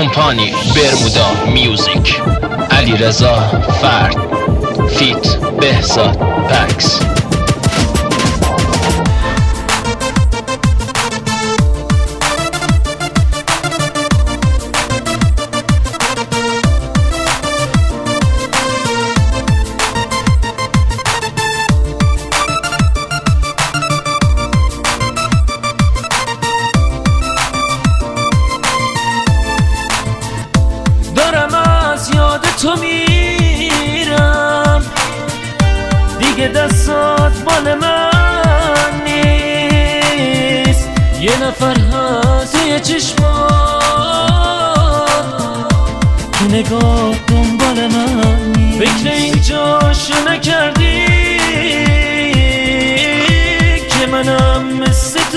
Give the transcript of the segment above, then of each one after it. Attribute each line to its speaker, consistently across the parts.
Speaker 1: کمپانی برمودا میوزیک، علیرضا فرد فیت بهزاد پکس.
Speaker 2: تو میرم دیگه، دستات مال من نیست. یه نفر هست توی چشمات که نگاه دنبال من نیست. فکر اینجاشو نکردی که منم مثل تو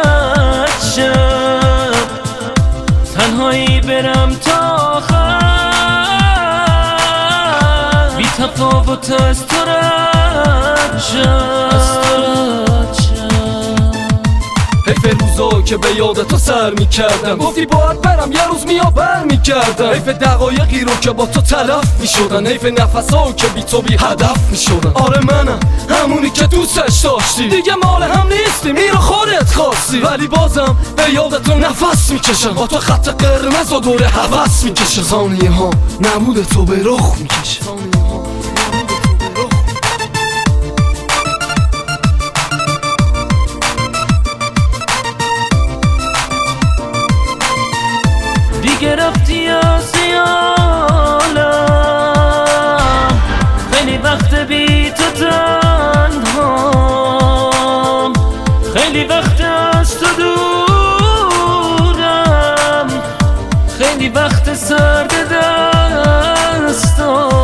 Speaker 2: بچم، تنهایی برم تا آخر، تفاوت از تو
Speaker 3: حیف روزا که به یاد تو سر میکردم، گفتی باید برم یه روز بر میکردم. حیف دقایقی رو که با تو تلف میشدن، حیف نفسا که بی تو بی هدف میشدن. آره منم همونی که دوستش داشتی، دیگه مال هم نیستیم، این رو خودت خواستی، ولی بازم به یاد تو نفس میکشم، با تو خط قرمز و دور هوس میکشم. ثانیه ها نبود تو به رخ میکشم.
Speaker 2: دیگه رفتی از عالم، خیلی وقت بی تو تنهام، خیلی وقت از تو دورم، خیلی وقت سرد دستام.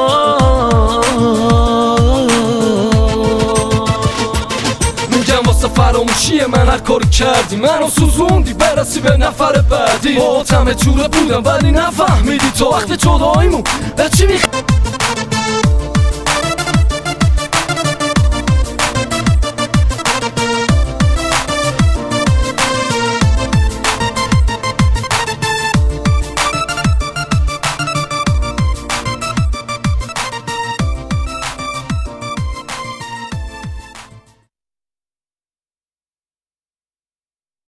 Speaker 3: فراموشی من هر کاری کردی، منو سوزوندی برسی به نفر بعدی. با همه جوره بودم ولی نفهمیدی تو وقت جداییمون به چی